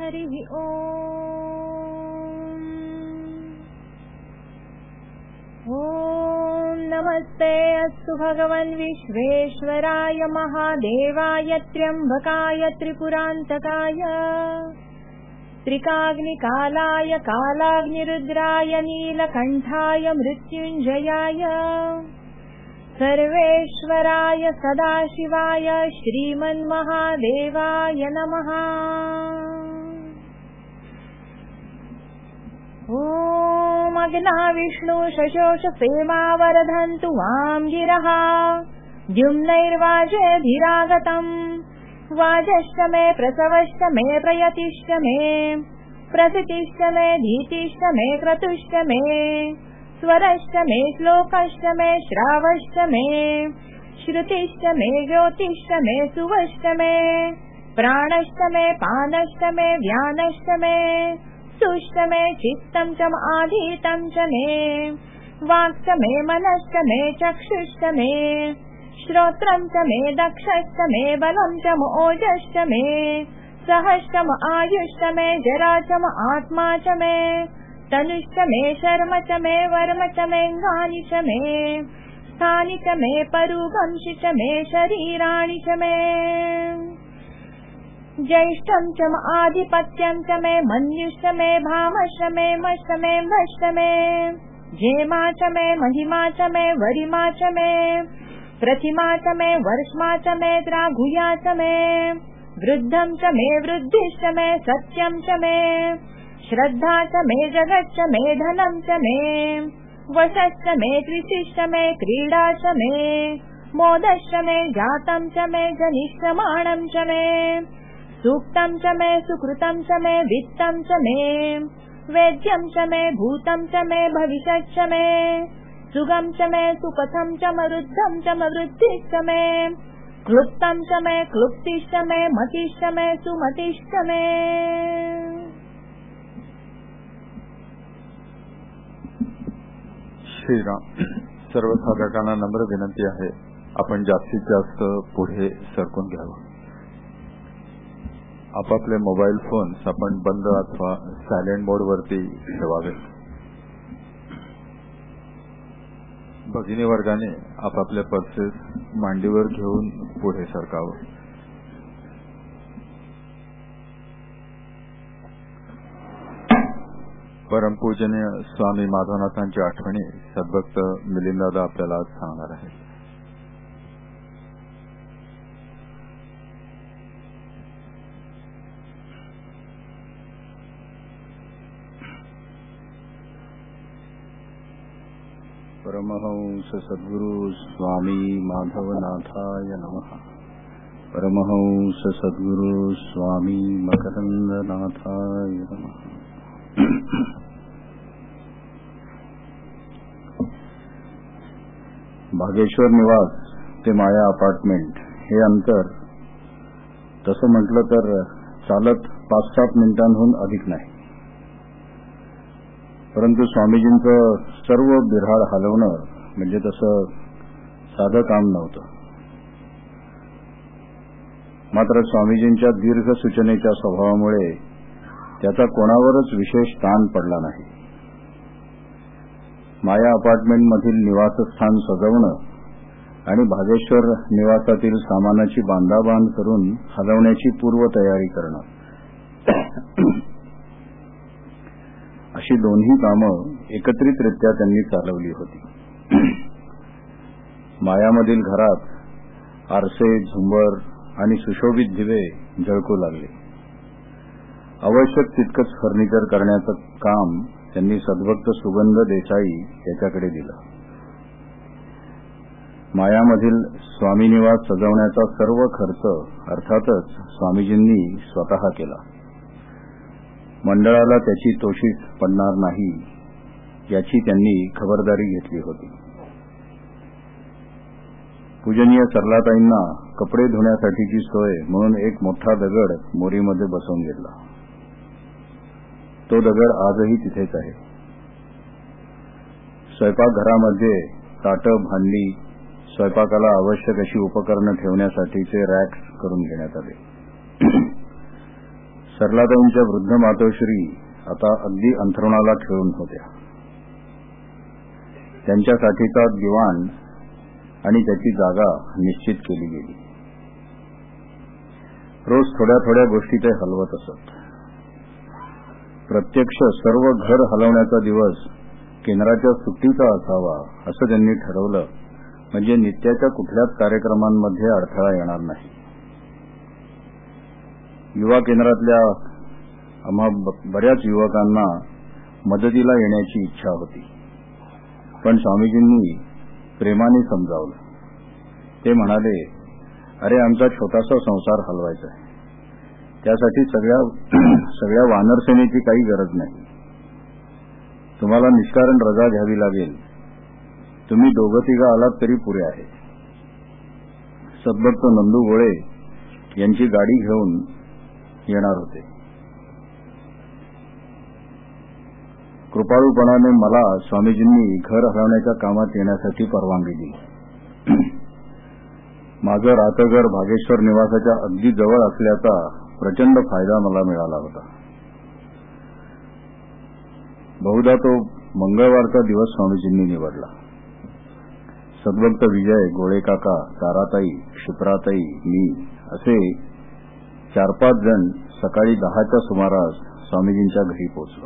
हरि ओम। ओम नमस्ते अस्तु भगवन् विश्वेश्वराय महादेवाय त्र्यंबकाय त्रिपुरान्तकाय त्रिकाग्निकालाय कालाग्निरुद्राय नीलकण्ठाय मृत्युञ्जयाय सर्वेश्वराय सदाशिवाय श्रीमन्महादेवाय नमः। ॐ अग्नाविष्णु शशोष सेमावरधन्तु वां गिरः द्युम्नैर्वाजेभिरागतम् वाजश्च मे प्रसवश्च मे प्रयतिश्च मे प्रसितिश्च मे धीतिश्च मे क्रतुश्च मे स्वरश्च मे श्लोकश्च मे श्रावश्च मे श्रुतिश्च मे ज्योतिश्च मे सुवश्च मे प्राणश्च मे पानश्च मे व्यानश्च मे सुश्च मे चित्तं च आधीतं च मे वाक्च मे मनश्च मे चक्षुश्च मे श्रोत्रं च मे दक्षश्च मे बलं च ओजश्च मे सहश्च आयुश्च मे जरा च आत्मा च मे तनुश्च मे शर्म च मे वर्म च मेऽङ्गानि च मे स्थानि च मे परुवंशि च मे शरीराणि च मे ज्येष्ठं च आधिपत्यं च मे मन्युश्च मे भामश्च मे मश्च मे भश्च मे जेमा च मे महिमा च मे वरिमा च मे प्रतिमा च मे वर्ष्मा च मे द्राघुया च मे वृद्धं च मे वृद्धिश्च मे सत्यं च मे श्रद्धा च मे जगच्च मे धनं च मे वशश्च मे त्रिशिश्च मे क्रीडा च मे मोदश्च मे जातं च मे जनिष्यमाणं च मे सूक्तं च मे सुकृतं च मे वित्तं च मे वेद्यं च मे भूतं च मे भविष्यच्च मे सुगं च मे सुपथं च मरुद्धं च मवृद्धिश्च मे क्लुप्तं च मे क्लुप्तिश्च मे मतिश्च मे सुमतिश्च मे। श्रीराम। सर्व साधकांना नम्र विनंती आहे, आपण जास्तीत जास्त पुढे सरकून घ्यावं. आपापले मोबाईल फोन्स आपण बंद अथवा सायलेंट मोड वरती ठेवावे. भगिनी वर्गाने आपापले पर्सेस मांडीवर घेऊन पुढे सरकावं. परमपूजनीय स्वामी माधवनाथांच्या आठवणी सद्भक्त मिलिंददादा आपल्याला आज सांगणार आहेत. परमहंस सद्गुरु स्वामी माधवनाथाय नमः. परमहंस सद्गुरु स्वामी मकरंदनाथाय नमः. भागेश्वर निवास ते माया अपार्टमेंट हे अंतर तसं म्हटलं तर चालत 5-7 मिनिटांहून अधिक नाही. परंतु स्वामीजींचं सर्व बिऱ्हाड हलवणं म्हणजे तसं साधं काम नव्हतं. मात्र स्वामीजींच्या दीर्घ सूचनेच्या स्वभावामुळे त्याचा कोणावरच विशेष ताण पडला नाही. माया अपार्टमेंट मधील निवासस्थान सजवणं आणि भागेश्वर निवासातील सामानाची बांधाबांध करून हलवण्याची पूर्वतयारी करणं अशी दोन्ही कामं एकत्रितरित्या त्यांनी चालवली होती. मायामधील घरात आरसे, झुंबर आणि सुशोभित दिवे जळकू लागले. आवश्यक तितकंच फर्निचर करण्याचं काम त्यांनी सद्भक्त सुगंध देसाई याच्याकडे दिलं. मायामधील स्वामी निवास सजवण्याचा सर्व खर्च अर्थातच स्वामीजींनी स्वतः केला. मंडळाला त्याची तोशीच पडणार नाही याची त्यांनी खबरदारी घेतली होती. पूजनीय सरलाताईंना कपडे धुण्यासाठीची सोय म्हणून एक मोठा दगड मोरीमध्ये बसवून घेतला. तो दगड आजही तिथेच आहे. स्वयंपाकघरामध्ये ताटं, भांडी, स्वयंपाकाला आवश्यक अशी उपकरणं ठेवण्यासाठीचे रॅक्स करून घेण्यात आले. सरलाताईंच्या वृद्ध मातोश्री आता अगदी अंथरुणाला खिळून होत्या. त्यांच्यासाठीचा दिवाण आणि त्याची जागा निश्चित केली गेली. रोज थोड्या थोड्या गोष्टी ते हलवत असत. प्रत्यक्ष सर्व घर हलवण्याचा दिवस केंद्राच्या सुट्टीचा असावा असं त्यांनी ठरवलं, म्हणजे नित्याच्या कुठल्याच कार्यक्रमांमध्ये अडथळा येणार नाही. युवा केंद्रातल्या आम्हा बऱ्याच युवकांना मदतीला येण्याची इच्छा होती, पण स्वामीजींनी प्रेमाने समजावलं. ते म्हणाले, अरे आमचा छोटासा संसार हलवायचा आहे, त्यासाठी सगळ्या वानरसेनेची काही गरज नाही. तुम्हाला निष्कारण रजा घ्यावी लागेल, तुम्ही दोघं तिघं आलात तरी पुरे आहे. सद्भक्त नंदू गोळे यांची गाडी घेऊन येणार होते. कृपाळूपणाने मला स्वामीजींनी घर हलवण्याच्या कामात येण्यासाठी परवानगी दिली. माझं राहतं घर भागेश्वर निवासाच्या अगदी जवळ असल्याचा प्रचंड फायदा मला मिळाला होता. बहुधा तो मंगळवारचा दिवस स्वामीजींनी निवडला. सद्भक्त विजय, गोळेकाका, ताराताई, क्षिप्राताई, मी असे 4-5 जण सकाळी 10च्या सुमारास स्वामीजींच्या घरी पोहोचलो.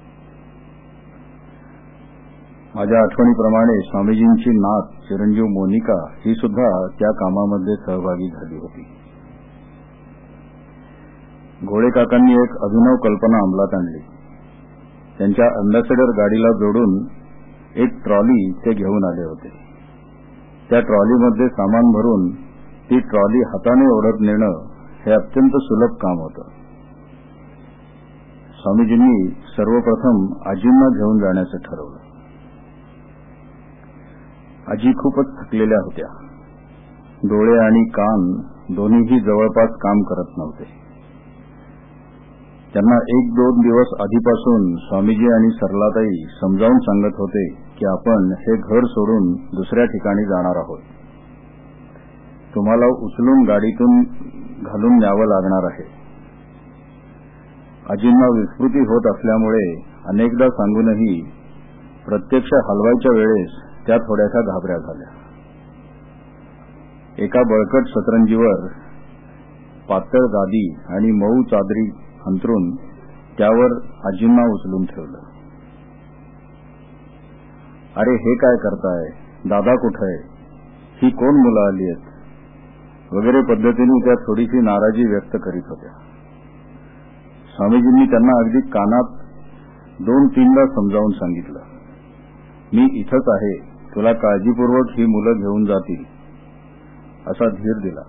माझ्या आठवणीप्रमाणे स्वामीजींची नात चिरंजीव मोनिका ही सुद्धा त्या कामामध्ये सहभागी झाली होती. गोळेकाकांनी एक अभिनव कल्पना अंमलात आणली. त्यांच्या अँबॅसेडर गाडीला जोडून एक ट्रॉली ते घेऊन आले होते. त्या ट्रॉलीमध्ये सामान भरून ती ट्रॉली हाताने ओढत नेणं हे अत्यंत सुलभ काम होतं. स्वामीजींनी सर्वप्रथम आजींना घेऊन जाण्याचं ठरवलं. आजी खूपच थकलेल्या होत्या. डोळे आणि कान दोन्हीही जवळपास काम करत नव्हते. त्यांना 1-2 दिवस आधीपासून स्वामीजी आणि सरलाताई समजावून सांगत होते की आपण हे घर सोडून दुसऱ्या ठिकाणी जाणार आहोत. तुम्हाला उचलून गाडीतून घालून न्यावं लागणार आहे. आजींना विस्मृती होत असल्यामुळे अनेकदा सांगूनही प्रत्यक्ष हलवायच्या वेळेस त्या थोड्याशा घाबऱ्या झाल्या. एका बळकट सतरंजीवर पातळ गादी आणि मऊ चादरी अंथरून त्यावर आजींना उचलून ठेवलं. अरे हे काय करताय, दादा कुठे, ही कोण मुलं आली आहेत वगैरे पद्धतीने त्या थोडीशी नाराजी व्यक्त करीत होत्या. स्वामीजींनी त्यांना अगदी कानात 2-3दा समजावून सांगितलं, मी इथंच आहे, तुला काळजीपूर्वक ही मुलं घेऊन जातील असा धीर दिला.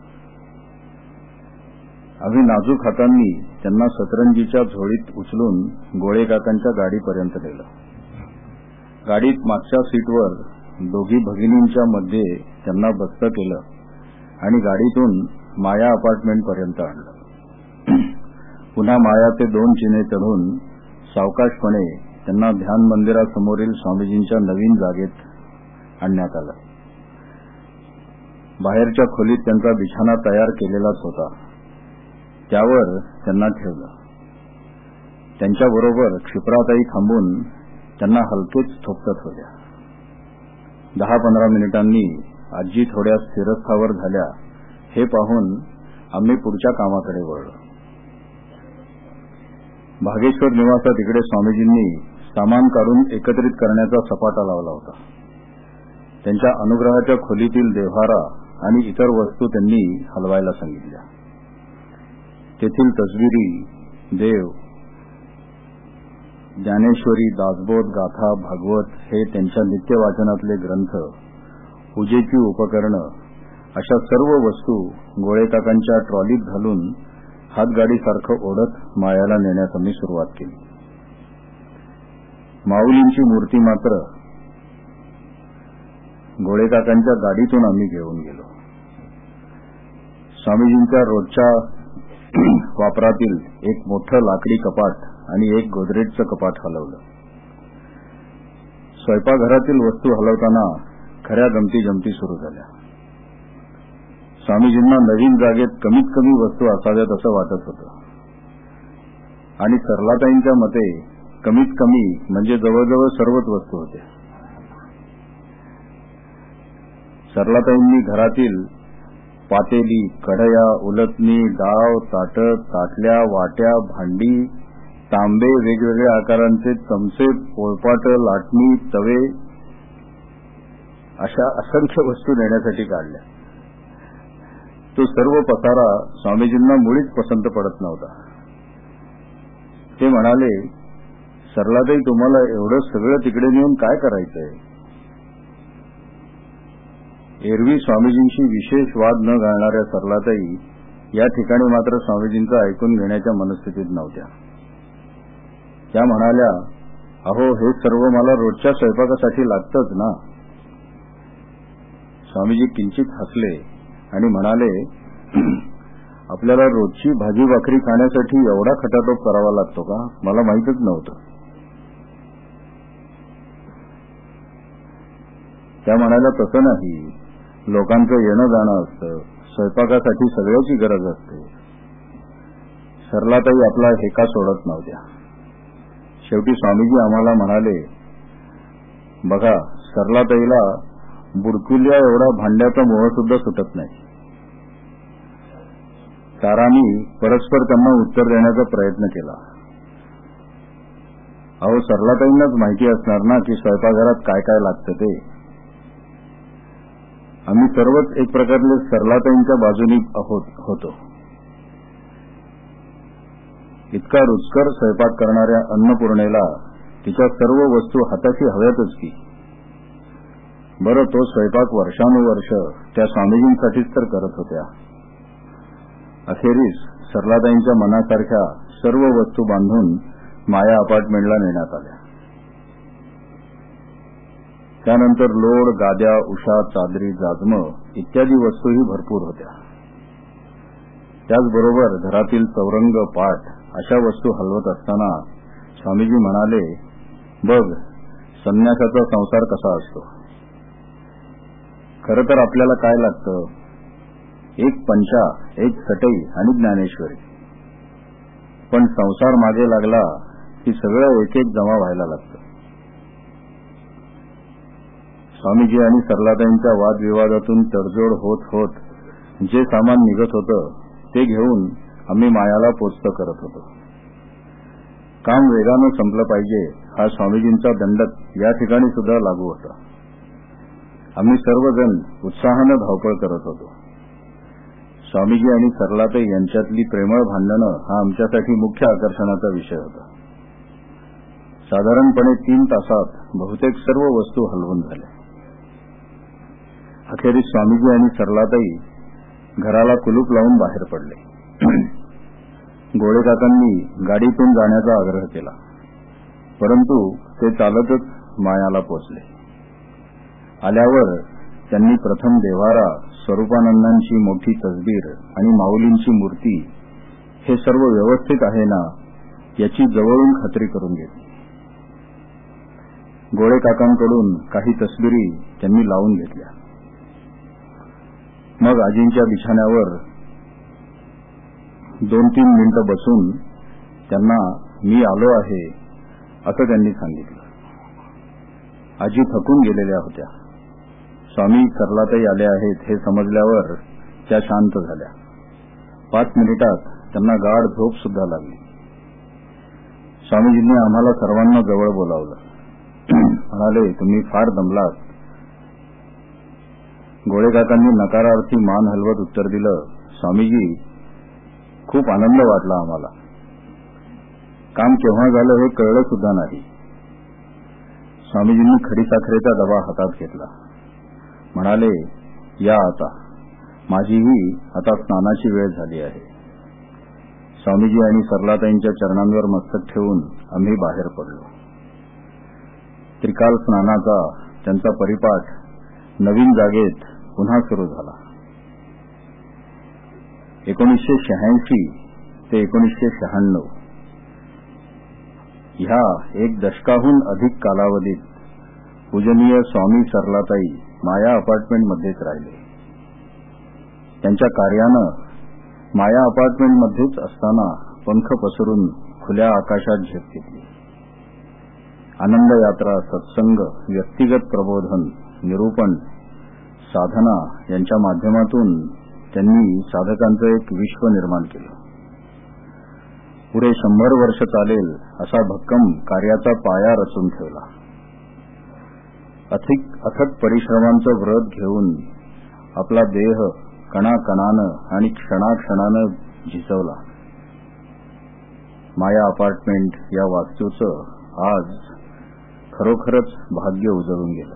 आम्ही नाजूक हातांनी त्यांना सतरंजीच्या झोळीत उचलून गोळेकाकांच्या गाडीपर्यंत नेलं. गाडीत मागच्या सीटवर दोघी भगिनींच्या मध्ये त्यांना बसतं केलं आणि गाडीतून माया अपार्टमेंटपर्यंत आणलं. पुन्हा मायाचे 2 चिने चढून सावकाशपणे त्यांना ध्यान मंदिरासमोरील स्वामीजींच्या नवीन जागेत आणण्यात आलं. बाहेरच्या खोलीत त्यांचा बिछाना तयार केलेलाच होता, त्यावर त्यांना ठेवलं. त्यांच्याबरोबर क्षिप्राताई थांबून त्यांना हलकेच थोपटत होत्या. 10-15 मिनिटांनी आजी थोड्या स्थिरस्थावर झाल्या हे पाहून आम्ही पुढच्या कामाकडे वळलो. भागेश्वर निवासात इकडे स्वामीजींनी सामान काढून एकत्रित करण्याचा सपाटा लावला होता. त्यांच्या अनुग्रहाच्या खोलीतील देव्हारा आणि इतर वस्तू त्यांनी हलवायला सांगितल्या. तेथील तसबिरी, देव, ज्ञानेश्वरी, दासबोध, गाथा, भागवत हे त्यांच्या नित्य वाचनातले ग्रंथ, पूजेची उपकरणं अशा सर्व वस्तू गोळेकाकांच्या ट्रॉलीत घालून हातगाडीसारखं ओढत मायाला नेण्यास आम्ही सुरुवात केली. माऊलींची मूर्ती मात्र गोळेकाकांच्या गाडीतून आम्ही घेऊन गेलो. स्वामीजींच्या रोजच्या वापरातील एक मोठं लाकडी कपाट आणि एक गोदरेजचं कपाट हलवलं. स्वयंपाकघरातील वस्तू हलवताना खऱ्या गमती सुरू झाल्या. स्वामीजींना नवीन जागेत कमीत कमी वस्तू असाव्यात असं वाटत होतं. आणि सरलाताईंच्या मते कमीत कमी म्हणजे जवळजवळ सर्वच वस्तू होत्या. सरलाताईंनी घरातील पातेली, कढया, उलथणी, डाव, ताटं, ताटल्या, वाट्या, भांडी, तांबे, वेगवेगळ्या आकारांचे चमचे, पोळपाट, लाटणी, तवे अशा असंख्य वस्तू नेण्यासाठी काढल्या. तो सर्व पसारा स्वामीजींना मुळीच पसंत पडत नव्हता. ते म्हणाले, सरलाताई, तुम्हाला एवढं सगळं तिकडे नेऊन काय करायचंय? एरवी स्वामीजींशी विशेष वाद न घालणाऱ्या सरलाताई या ठिकाणी मात्र स्वामीजींचं ऐकून घेण्याच्या मनस्थितीत नव्हत्या. त्या म्हणाल्या, अहो, हे सर्व मला रोजच्या स्वयंपाकासाठी लागतंच ना. स्वामीजी किंचित हसले आणि म्हणाले, आपल्याला रोजची भाजी भाकरी खाण्यासाठी एवढा खटाटोप करावा लागतो का? मला माहीतच नव्हतं. त्या म्हणाल्या, तसं नाही, लोकांचं येणं जाणं असतं, स्वयंपाकासाठी सगळ्याची गरज असते. सरलाताई आपला हेका सोडत नव्हत्या. शेवटी स्वामीजी आम्हाला म्हणाले, बघा, सरलाताईला बुडकुल्या एवढा भांड्याचा मोह सुद्धा सुटत नाही. तारांनी परस्पर त्यांना उत्तर देण्याचा प्रयत्न केला. अहो, सरलाताईंनाच माहिती असणार ना की स्वयंपाकघरात काय काय लागतं ते. आम्ही सर्वच एक प्रकारले सरलाताईंच्या बाजूनी होतो. इतका रुचकर स्वयंपाक करणाऱ्या अन्नपूर्णेला तिच्या सर्व वस्तू हाताशी हव्यातच की. बरं, तो स्वयंपाक वर्षानुवर्ष त्या स्वामीजींसाठीच तर करत होत्या. अखेरीस सरलाताईंच्या मनासारख्या सर्व वस्तू बांधून माया अपार्टमेंटला नेण्यात आल्या. त्यानंतर लोड, गाद्या, उशा, चादरी, जाजमं इत्यादी वस्तूही भरपूर होत्या. त्याचबरोबर घरातील चौरंग, पाट अशा वस्तू हलवत असताना स्वामीजी म्हणाले, बघ, संन्यासाचा संसार कसा असतो. खरं तर आपल्याला काय लागतं? एक पंचा, एक चटई आणि ज्ञानेश्वरी. पण संसार मागे लागला की सगळं एक एक जमा व्हायला लागतं. स्वामीजी आणि सरलाताईंच्या वादविवादातून तडजोड होत होत जे सामान निघत होतं ते घेऊन आम्ही मायाला पोचतं करत होतो. काम वेगानं संपलं पाहिजे हा स्वामीजींचा दंडक या ठिकाणी सुद्धा लागू होता. आम्ही सर्वजण उत्साहानं धावपळ करत होतो. स्वामीजी आणि सरलाताई यांच्यातली प्रेमळ भांडणं हा आमच्यासाठी मुख्य आकर्षणाचा विषय होता. साधारणपणे 3 तासात बहुतेक सर्व वस्तू हलवून झाल्या. अखेरीस स्वामीजी आणि सरलाताई घराला कुलूप लावून बाहेर पडले. गोळेकाकांनी गाडीतून जाण्याचा आग्रह केला, परंतु ते चालतच मायाला पोचले. आल्यावर त्यांनी प्रथम देव्हारा, स्वरूपानंदांची मोठी तसबीर आणि माऊलींची मूर्ती हे सर्व व्यवस्थित आहे ना याची जवळून खात्री करून घेतली. गोळेकाकांकडून काही तसबिरी त्यांनी लावून घेतल्या. मग आजींच्या बिछाण्यावर 2-3 मिनिटं बसून त्यांना मी आलो आहे असं त्यांनी सांगितलं. आजी थकून गेलेल्या होत्या. स्वामी सरलाताई आले आहेत हे समजल्यावर त्या शांत झाल्या. 5 मिनिटात त्यांना गाढ झोप सुद्धा लागली. स्वामीजींनी आम्हाला सर्वांना जवळ बोलावलं. म्हणाले, तुम्ही फार दमलात. गोळेकाकांनी नकारार्थी मान हलवत उत्तर दिलं, स्वामीजी, खूप आनंद वाटला आम्हाला. काम केव्हा झालं हे कळलं सुद्धा नाही. स्वामीजींनी खडीसाखरेचा डबा हातात घेतला. म्हणाले, या आता, माझीही आता स्नानाची वेळ झाली आहे. स्वामीजी आणि सरलाताईंच्या चरणांवर मस्तक ठेवून आम्ही बाहेर पडलो. त्रिकाल स्नानाचा त्यांचा परिपाठ नवीन जागेत पुन्हा सुरू झाला. 1986 ते 1996 ह्या 1 दशकाहून अधिक कालावधीत पूजनीय स्वामी सरलाताई माया अपार्टमेंटमध्येच राहिले. त्यांच्या कार्यानं माया अपार्टमेंटमध्येच असताना पंख पसरून खुल्या आकाशात झेप घेतली. आनंद यात्रा, सत्संग, व्यक्तिगत प्रबोधन, निरूपण, साधना यांच्या माध्यमातून त्यांनी साधकांचं एक विश्व निर्माण केलं. पुढे 100 वर्ष चालेल असा भक्कम कार्याचा पाया रचून ठेवला. अथक परिश्रमांचं व्रत घेऊन आपला देह कणाकणानं आणि क्षणाक्षणानं झिजवला. माया अपार्टमेंट या वास्तूचं आज खरोखरच भाग्य उजळून गेलं.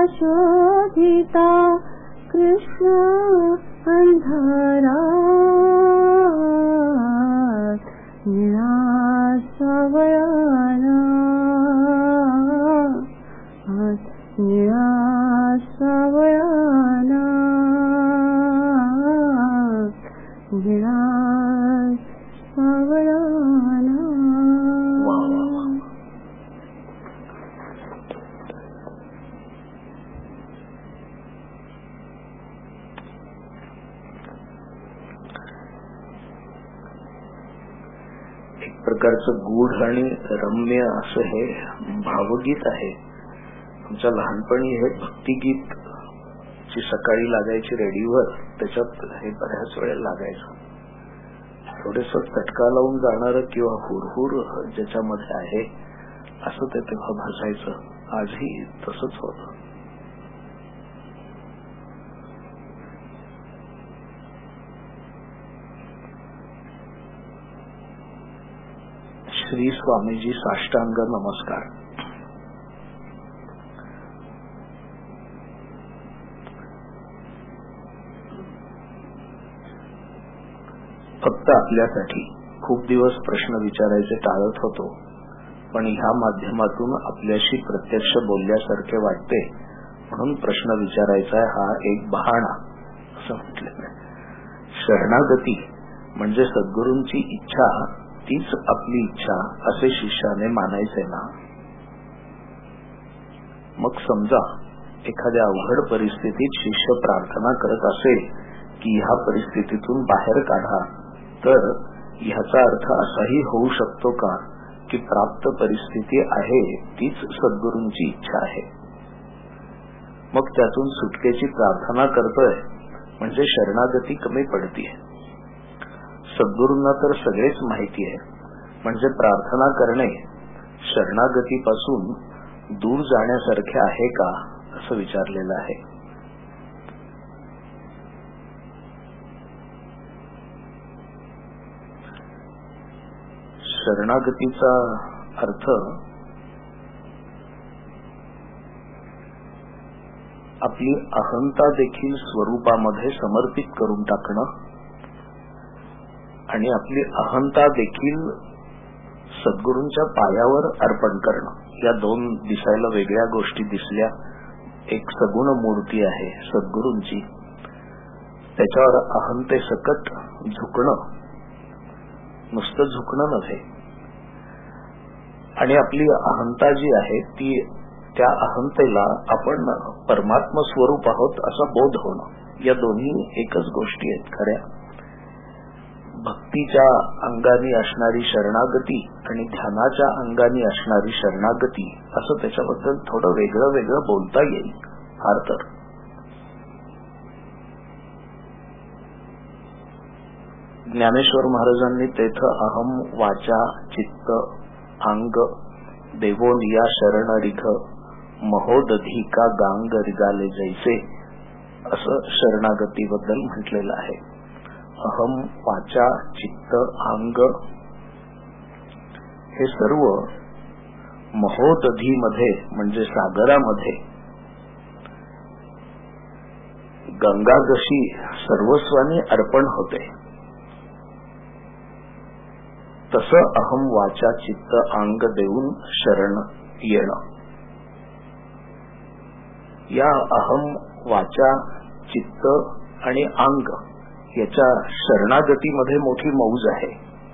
कृष्ण अंधारा एक प्रकारचं गूढ आणि रम्य असं हे भावगीत आहे. आमच्या लहानपणी हे भक्तिगीत ची सकाळी लागायची रेडिओवर, त्याच्यात हे बऱ्याच वेळेला लागायचं. थोडस चटका लावून जाणार किंवा हुरहुर ज्याच्यामध्ये आहे असं ते तेव्हा भासायचं. आजही तसंच होतं. श्री स्वामीजी साष्टांग नमस्कार. फक्त आपल्यासाठी खूप दिवस प्रश्न विचारायचे टाळत होतो, पण ह्या माध्यमातून आपल्याशी प्रत्यक्ष बोलल्यासारखे वाटते म्हणून प्रश्न विचारायचा हा एक बहाणा असं म्हटलेलं आहे. शरणागती म्हणजे सद्गुरूंची इच्छा तीच आपली इच्छा असे शिष्याने मानायचे ना. मग समजा एखाद्या अवघड परिस्थितीत शिष्य प्रार्थना करत असेल की ह्या परिस्थितीतून बाहेर काढा, तर ह्याचा अर्थ असाही होऊ शकतो का की प्राप्त परिस्थिती आहे तीच सद्गुरूंची इच्छा आहे. मग त्यातून सुटकेची प्रार्थना करतोय म्हणजे शरणागती कमी पडतीये. सद्गुरूंना तर सगळेच माहिती आहे, म्हणजे प्रार्थना करणे शरणागतीपासून दूर जाण्यासारखे आहे का असं विचारलेलं आहे. शरणागतीचा अर्थ आपली अहंता देखील स्वरूपामध्ये समर्पित करून टाकणं आणि आपली अहंता देखील सद्गुरूंच्या पायावर अर्पण करणं. या दोन दिसायला वेगळ्या गोष्टी दिसल्या. एक सगुण मूर्ती आहे सद्गुरूंची, त्याच्यावर अहंतेसकट झुकणं, नुसतं झुकणं नव्हे, आणि आपली अहंता जी आहे ती त्या अहंतेला आपण परमात्म स्वरूप आहोत असा बोध होणं. या दोन्ही एकच गोष्टी आहेत खऱ्या. भक्तीच्या अंगाने असणारी शरणागती आणि ध्यानाच्या अंगाने असणारी शरणागती असं त्याच्याबद्दल थोडं वेगळं वेगळं बोलता येईल. फार तर ज्ञानेश्वर महाराजांनी तेथं अहम वाचा चित्त अंग देवोनिया शरण रिघ महोदधी का गांग रिगाले जैसे असं शरणागतीबद्दल म्हटलेलं आहे. अहम वाचा चित्त अंग हे सर्व महोदधी मध्ये म्हणजे सागरामध्ये गंगा जशी सर्वस्वानी अर्पण होते तसं अहम वाचा चित्त अंग देऊन शरण येणं. या अहम वाचा चित्त आणि अंग याच्या शरणागतीमध्ये मोठी मौज आहे.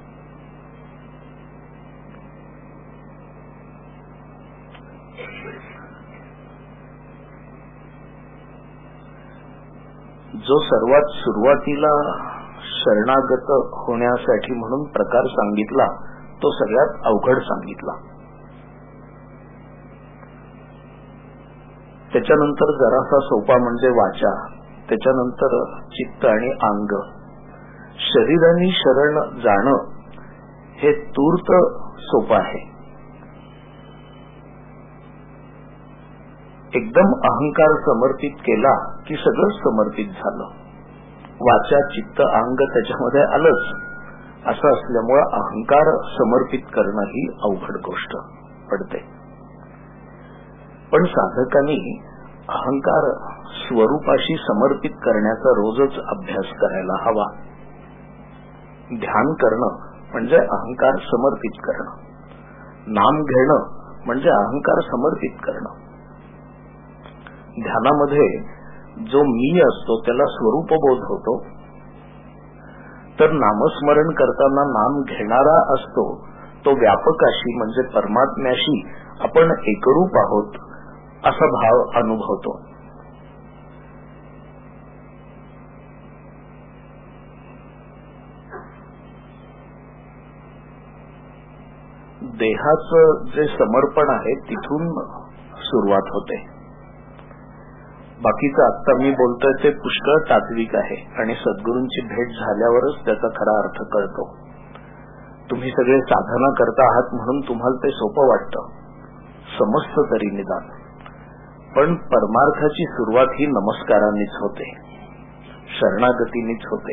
जो सर्वात सुरुवातीला शरणागत होण्यासाठी म्हणून प्रकार सांगितला तो सगळ्यात अवघड सांगितला. त्याच्यानंतर जरासा सोपा म्हणजे वाचा, त्याच्यानंतर चित्त आणि अंग. शरीराने शरण जाणं हे तूर्त सोपं आहे. एकदम अहंकार समर्पित केला की सगळं समर्पित झालं. वाचा चित्त अंग त्याच्यामध्ये आलंच. असं असल्यामुळे अहंकार समर्पित करणं ही अवघड गोष्ट पडते. पण साधकांनी अहंकार स्वरूपाशी समर्पित करण्याचा रोजच अभ्यास करायला हवा. ध्यान करणं म्हणजे अहंकार समर्पित करणं. नाम घेणं म्हणजे अहंकार समर्पित करणं. ध्यानामध्ये जो मी असतो त्याला स्वरूपबोध होतो, तर नामस्मरण करताना नाम घेणारा असतो तो व्यापकाशी म्हणजे परमात्म्याशी आपण एकरूप आहोत असा भाव अनुभवतो. देहाचं जे समर्पण आहे तिथून सुरुवात होते. बाकीचं आता मी बोलतोय ते पुष्कळ तात्विक आहे आणि सद्गुरूंची भेट झाल्यावरच त्याचा खरा अर्थ कळतो. तुम्ही सगळे साधना करता आहात म्हणून तुम्हाला ते सोपं वाटतं, समजतं तरी निदान. पण परमार्थाची सुरुवात ही नमस्कारांनीच होते, शरणागतीनीच होते.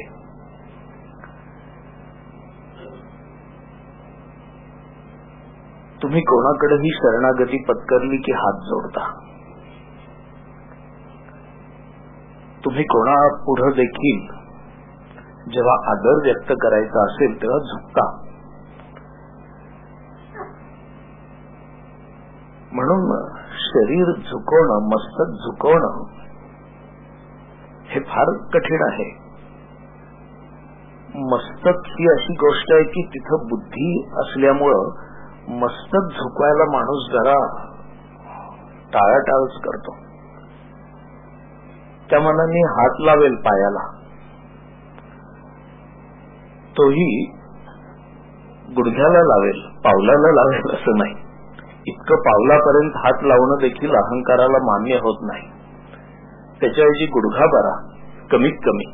तुम्ही कोणाकडेही शरणागती पत्करली की हात जोडता. तुम्ही कोणा पुढे देखील जेव्हा आदर व्यक्त करायचा असेल तेव्हा झुकता. म्हणून शरीर झुकवणं, मस्तक झुकवणं हे फार कठीण आहे. मस्तक ही अशी गोष्ट आहे की तिथं बुद्धी असल्यामुळं मस्तक झुकवायला माणूस जरा टाळाटाळच करतो. त्या मनाने हात लावेल पायाला, तोही गुडघ्याला लावेल, पावलाला लावेल असं नाही. इतकं पावलापर्यंत हात लावणं देखील अहंकाराला मान्य होत नाही. त्याच्याऐवजी गुडघा बरा कमीत कमी.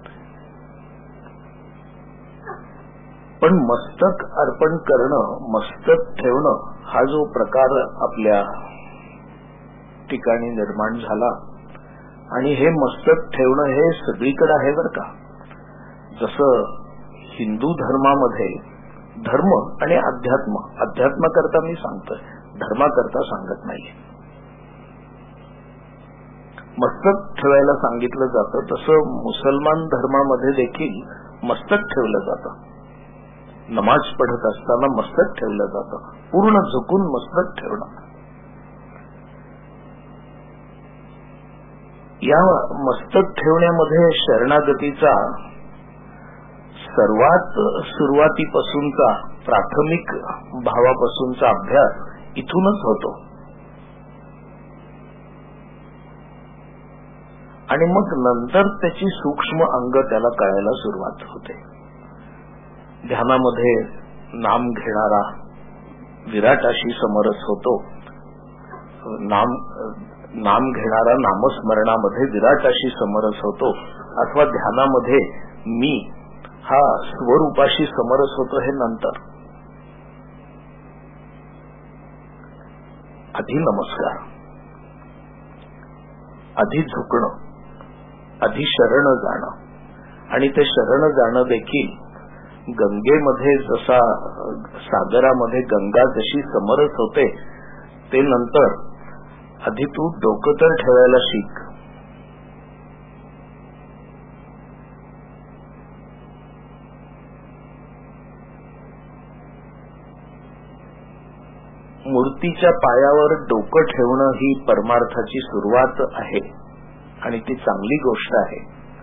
पण मस्तक अर्पण करणं, मस्तक ठेवणं हा जो प्रकार आपल्या ठिकाणी निर्माण झाला, आणि हे मस्तक ठेवणं हे सगळीकडे आहे बरं का. जसं हिंदू धर्मामध्ये धर्म आणि अध्यात्म, अध्यात्म करता मी सांगतोय, धर्माकरता सांगत नाहीये. मस्तक ठेवायला सांगितलं जातं, तसं मुसलमान धर्मामध्ये देखील मस्तक ठेवलं जातं. नमाज पढत असताना मस्तक ठेवलं जातं, पूर्ण झुकून मस्तक ठेवणं. या मस्तक ठेवण्यामध्ये शरणागतीचा सर्वात सुरुवातीपासूनचा, प्राथमिक भावापासूनचा अभ्यास इथूनच होतो. आणि मग नंतर त्याची सूक्ष्म अंग त्याला कळायला सुरुवात होते. ध्यानामध्ये नाम घेणारा विराटाशी समरस होतो. नाम घेणारा नामस्मरणामध्ये विराटाशी समरस होतो, अथवा ध्यानामध्ये मी हा स्वरूपाशी समरस होतो. हे नंतर. आधी नमस्कार, आधी झुकणं, आधी शरण जाणं. आणि ते शरण जाणं देखील गंगेमध्ये जसा सागरामध्ये गंगा जशी समरस होते, ते नंतर आधी तू डोकं तर ठेवायला शिक. मूर्तीच्या पायावर डोकं ठेवणं ही परमार्थाची सुरुवात आहे आणि ती चांगली गोष्ट आहे.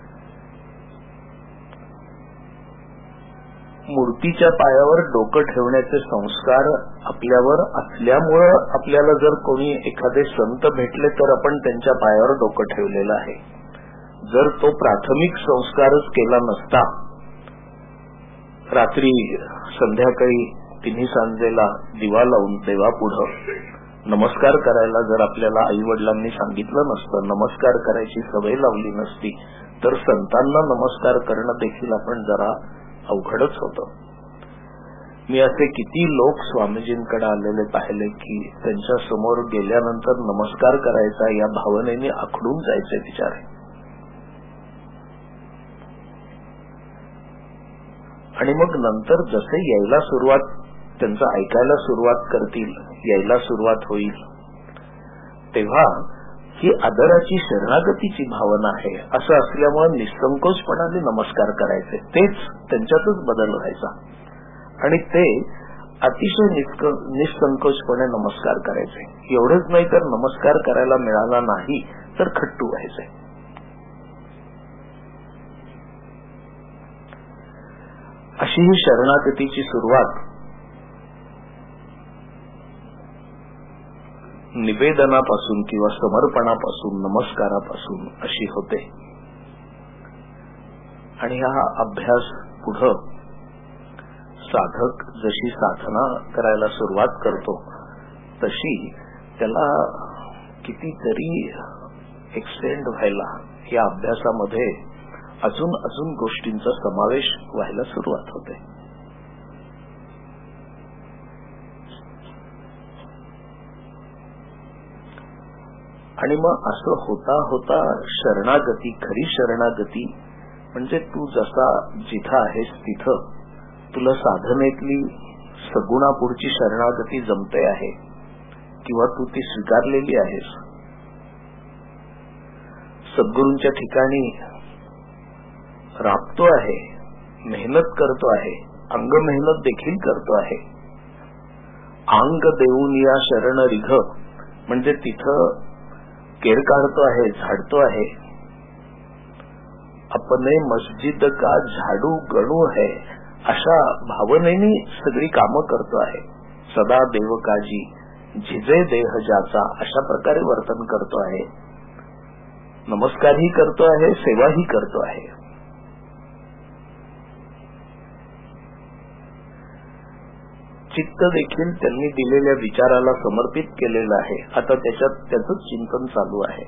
मूर्तीच्या पायावर डोकं ठेवण्याचे संस्कार आपल्यावर असल्यामुळं आपल्याला जर कोणी एखादे संत भेटले तर आपण त्यांच्या पायावर डोकं ठेवलेलं आहे. जर तो प्राथमिक संस्कारच केला नसता, रात्री संध्याकाळी तिन्ही सांजेला दिवा लावून देवापुढं नमस्कार करायला जर आपल्याला आई वडिलांनी सांगितलं नसतं, नमस्कार करायची सवय लावली नसती, तर संतांना नमस्कार करणं देखील आपण जरा अवघडच होतं. मी असे किती लोक स्वामीजींकडे आलेले पाहिले की त्यांच्या समोर गेल्यानंतर नमस्कार करायचा या भावनेने आखडून जायचे बिचारे. आणि मग नंतर जसे यायला सुरुवात, त्यांचं ऐकायला सुरुवात करतील, यायला सुरुवात होईल, तेव्हा ही आदराची शरणागतीची भावना आहे. असं असल्यामुळे निसंकोचपणाने नमस्कार करायचे, तेच त्यांच्यातच बदल व्हायचा. आणि ते अतिशय निसंकोचपणे नमस्कार करायचे. एवढंच नाही तर नमस्कार करायला मिळाला नाही तर खट्टू व्हायचे. अशी ही शरणागतीची सुरुवात निवेदनापासून किंवा समर्पणापासून, नमस्कारापासून अशी होते. आणि हा अभ्यास पुढं साधक जशी साधना करायला सुरुवात करतो तशी त्याला कितीतरी एक्सटेंड व्हायला या अभ्यासामध्ये अजून गोष्टींचा समावेश व्हायला सुरुवात होते. आणि मग असं होता होता शरणागती, खरी शरणागती म्हणजे तू जसा जिथं आहेस तिथं तुला साधनेतली सगुणापुढची शरणागती जमते आहे किंवा तू ती स्वीकारलेली आहेस. सद्गुरूंच्या ठिकाणी राबतो आहे, मेहनत करतो आहे, अंग मेहनत देखील करतो आहे. अंग देऊन या शरण रिघ म्हणजे तिथं केर काढतो आहे, झाडतो आहे. अपने मस्जिद का झाडू गणू है अशा भावनेने सगळी कामं करतो आहे. सदा देवकाजी झिजे देह ज्याचा अशा प्रकारे वर्तन करतो आहे. नमस्कारही करतो आहे, सेवाही करतो आहे. चित्त देखील त्यांनी दिलेल्या विचाराला समर्पित केलेलं आहे. आता त्याच्यात त्याचं चिंतन चालू आहे.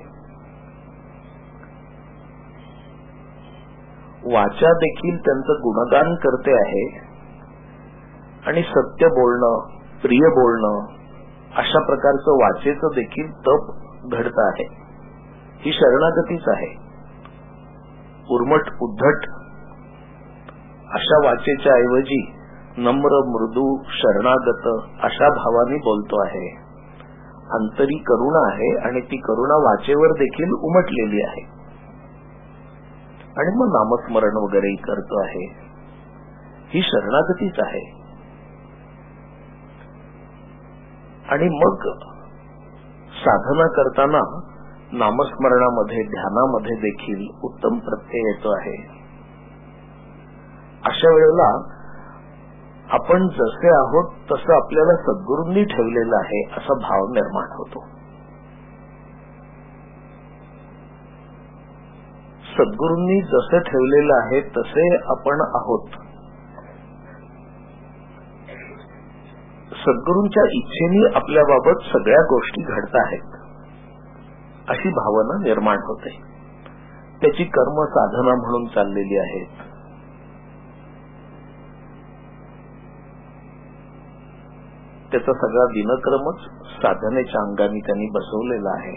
वाचा देखील त्यांचं गुणगान करते आहे आणि सत्य बोलणं, प्रिय बोलणं अशा प्रकारचं वाचेचं देखील तप घडत आहे. ही शरणागतीच आहे. उर्मट उद्धट अशा वाचेच्या ऐवजी नम्र मृदू शरणागत अशा भावाने बोलतो आहे. अंतरी करुणा आहे आणि ती करुणा वाचेवर देखील उमटलेली आहे. आणि मग नामस्मरण वगैरे करतो आहे. ही शरणागतीच आहे. आणि मग साधना करताना नामस्मरणामध्ये ध्यानामध्ये देखील उत्तम प्रत्यय येतो आहे. अशा वेळेला आपण जसे आहोत तसं आपल्याला सद्गुरूंनी ठेवलेलं आहे असा भाव निर्माण होतो. सद्गुरूंनी जसे ठेवलेलं आहे तसे आपण आहोत. सद्गुरूंच्या इच्छेने आपल्याबाबत सगळ्या गोष्टी घडत आहेत अशी भावना निर्माण होते. त्याची कर्म साधना म्हणून चाललेली आहेत. त्याचा सगळा दिनक्रमच साधनेच्या अंगाने त्यांनी बसवलेला आहे.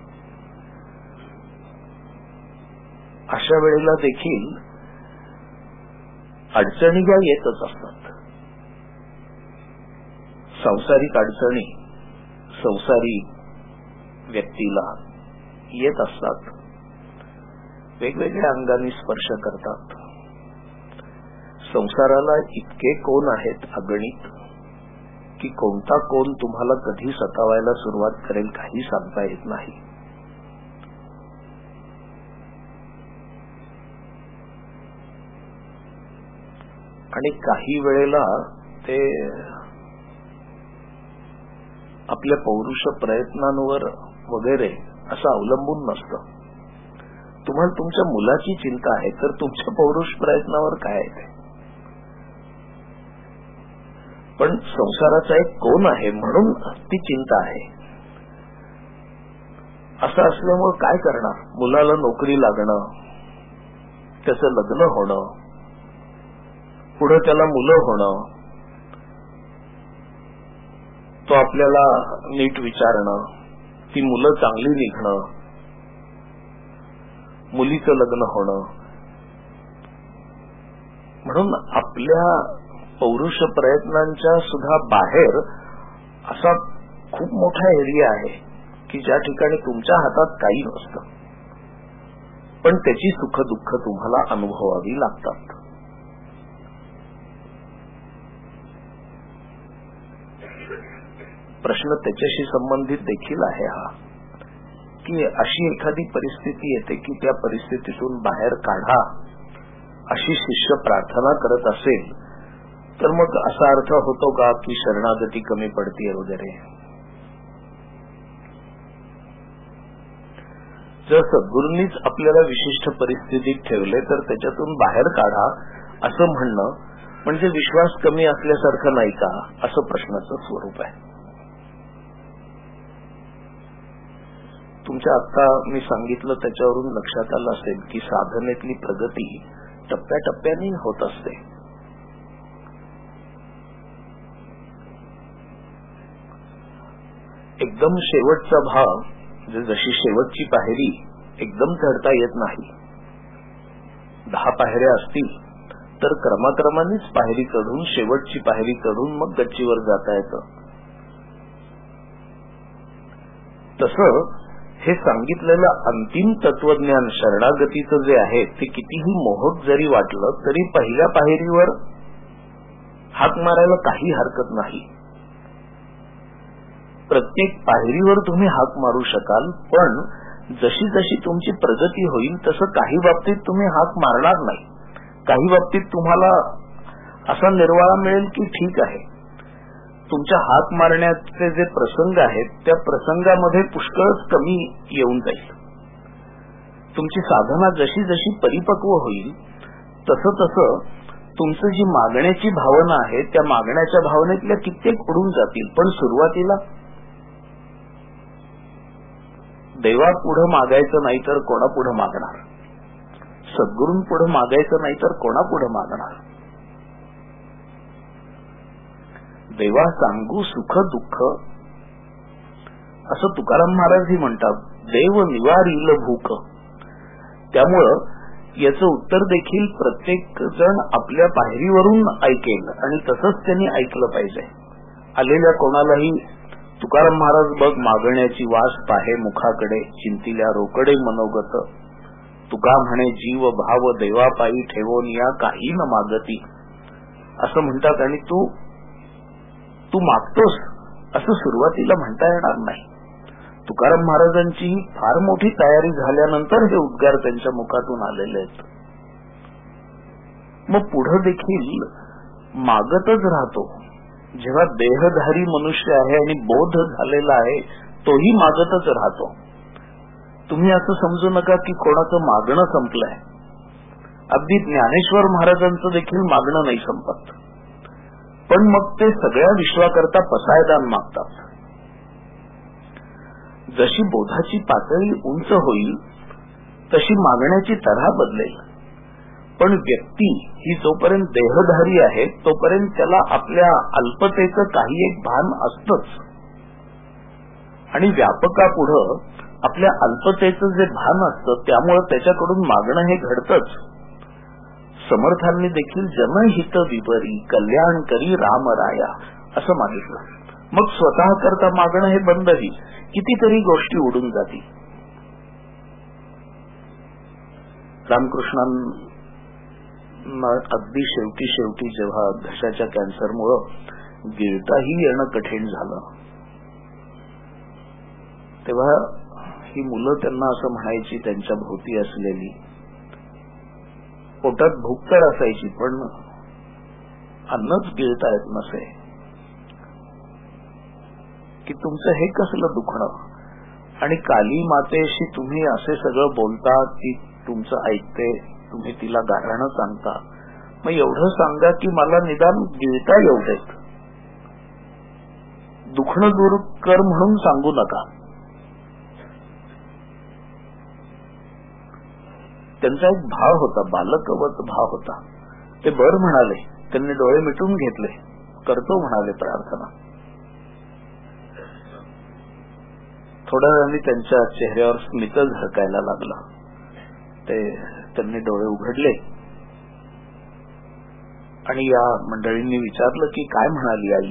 अशा वेळेला देखील अडचणी या येतच असतात. सांसारिक अडचणी संसारी व्यक्तीला येत असतात. वेगवेगळ्या अंगाने स्पर्श करतात. संसाराला इतके कोण आहेत अगणित की कोणता कोण तुम्हाला कधी सतावायला सुरुवात करेल काही सांगता येत नाही. आणि काही वेळेला ते आपल्या पौरुष प्रयत्नांवर वगैरे असं अवलंबून नसतं. तुम्हाला तुमच्या मुलाची चिंता आहे तर तुमच्या पौरुष प्रयत्नावर काय आहे. पण संसाराचा एक कोण आहे म्हणून ती चिंता आहे. असं असल्यामुळे काय करणार. मुलाला नोकरी लागणं, त्याचं लग्न होणं, पुढे त्याला मुलं होणं, तो आपल्याला नीट विचारणं, ती मुलं चांगली निघणं, मुलीचं लग्न होणं. म्हणून आपल्या पौरुष प्रयत्नांच्या सुद्धा बाहेर असा खूप मोठा एरिया आहे की ज्या ठिकाणी तुमच्या हातात काही नसतं पण त्याची सुख दुःख तुम्हाला अनुभवावी लागतात. प्रश्न त्याच्याशी संबंधित देखील आहे हा की अशी एखादी परिस्थिती येते की त्या परिस्थितीतून बाहेर काढा अशी शिष्य प्रार्थना करत असेल तर मग असा अर्थ होतो का की शरणागती कमी पडते वगैरे. जर सद्गुरूंनीच आपल्याला विशिष्ट परिस्थितीत ठेवले तर त्याच्यातून बाहेर काढा असं म्हणणं म्हणजे विश्वास कमी असल्यासारखं नाही का, असं प्रश्नाचं स्वरूप आहे. तुमच्या आता मी सांगितलं त्याच्यावरून लक्षात आलं असेल की साधनेतली प्रगती टप्प्याटप्प्याने होत असते. एकदम शेवटचा भाग, जशी शेवटची पायरी एकदम चढता येत नाही. 10 पायऱ्या असतील तर क्रमाक्रमानेच पायरी चढून, शेवटची पायरी चढून मग गच्चीवर जाता येतं. तसं हे सांगितलेलं अंतिम तत्वज्ञान शरणागतीचं जे आहे ते कितीही मोहक जरी वाटलं तरी पहिल्या पायरीवर हाक मारायला काही हरकत नाही. प्रत्येक पायरीवर तुम्ही हाक मारू शकाल, पण जशी जशी तुमची प्रगती होईल तसं काही बाबतीत तुम्ही हाक मारणार नाही. काही बाबतीत तुम्हाला असा निर्वाळा मिळेल की ठीक आहे, तुमच्या हाक मारण्याचे जे प्रसंग आहेत त्या प्रसंगामध्ये पुष्कळच कमी येऊन जाईल. तुमची साधना जशी जशी परिपक्व होईल तसं तसं तुमचं जी मागण्याची भावना आहे त्या मागण्याच्या भावनेतल्या कित्येक उडून जातील. पण सुरुवातीला देवा पुढे मागायचं नाही तर कोणा पुढे मागणार, सद्गुरूं पुढे मागायचं नाही तर कोणा पुढे मागणार. देवा सांगू सुख दुःख, असं तुकाराम महाराजही म्हणतात, देव निवारील भूक. त्यामुळं याचं उत्तर देखील प्रत्येक जण आपल्या पायरीवरून ऐकेल आणि तसंच त्यांनी ऐकलं पाहिजे. आलेल्या कोणालाही तुकाराम महाराज बघ मागण्याची वास पाहे मुखाकडे, चिंतिल्या रोकडे मनोगत. तुका म्हणे जीव भाव देवा पायी ठेवून या काही न मागती, असं म्हणतात. आणि तू मागतोस असं सुरुवातीला म्हणता येणार नाही. तुकाराम महाराजांची फार मोठी तयारी झाल्यानंतर हे उद्गार त्यांच्या मुखातून आलेले आहेत. मग पुढे देखील मागतच राहतो. जेव्हा देहधारी मनुष्य आहे आणि बोध झालेला आहे तोही मागतच राहतो. तुम्ही असं समजू नका की कोणाचं मागणं संपलंय. अगदी ज्ञानेश्वर महाराजांचं देखील मागणं नाही संपत, पण मग ते सगळ्या विश्वाकरता पसायदान मागतात. जशी बोधाची पातळी उंच होईल तशी मागण्याची तऱ्हा बदलेल. पण व्यक्ती ही जोपर्यंत देहधारी आहे तोपर्यंत त्याला आपल्या अल्पतेचं काही एक भान असतंच, आणि व्यापकापुढं आपल्या अल्पतेचं जे भान असतं त्यामुळे त्याच्याकडून मागणं हे घडतंच. समर्थांनी देखील जनहित विपरी कल्याण करी राम राया असं मागितलं. मग स्वतः करता मागणं हे बंदही, कितीतरी गोष्टी उडून जातील. रामकृष्णांना अगदी शेवटी जेव्हा घशाच्या कॅन्सरमुळं गिळताही येणं कठीण झालं तेव्हा ही मुलं त्यांना असं म्हणायची, त्यांच्या भोवती असलेली, पोटात भूक तर असायची पण अन्नच गिळता येत नसे, की तुमचं हे कसलं दुखणं, आणि काली मातेशी तुम्ही असे सगळं बोलता की तुमचं ऐकते, तुम्ही तिला गाऱ्हाणं सांगता, मग एवढं सांगा की मला निदान गिळता येऊ देत, दुखणं दूर कर म्हणून सांगू नका. त्यांचा एक भाव होता, बालकवत भाव होता. ते बर म्हणाले, त्यांनी डोळे मिटून घेतले, करतो म्हणाले प्रार्थना. थोड्या वेळाने त्यांच्या चेहऱ्यावर स्मित झळकायला लागला. त्यांनी डोळे उघडले आणि या मंडळींनी विचारलं की काय म्हणाली आई.